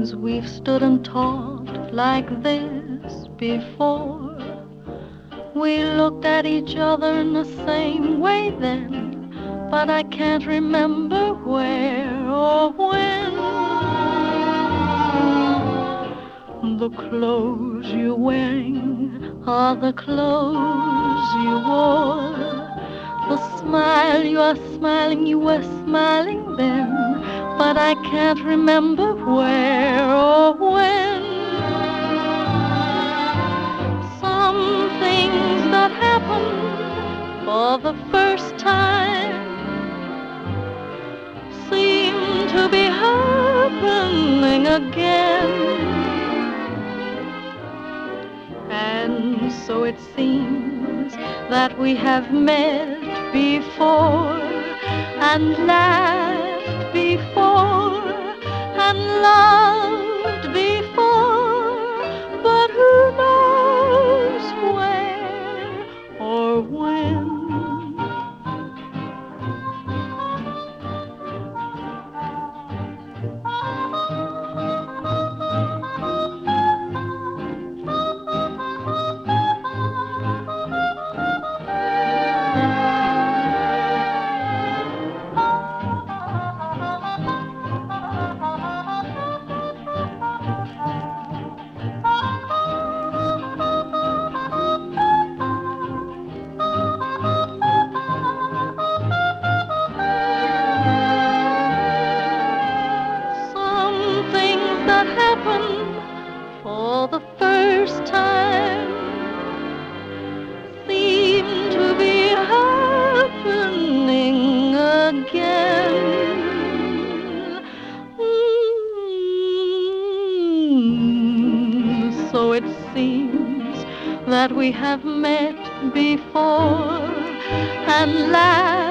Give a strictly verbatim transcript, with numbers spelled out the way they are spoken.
things we've stood and talked like this before. We looked at each other in the same way then, but I can't remember where or when. The clothes you're wearing are the clothes you wore. The smile you are smiling, you were smiling then, but I can't remember where or when. Some things that happen for the first time seem to be happening again. And so it seems that we have met before and laughed before and loved before, but who knows where or when? That happened for the first time seem to be happening again. Mm, so it seems that we have met before and laughed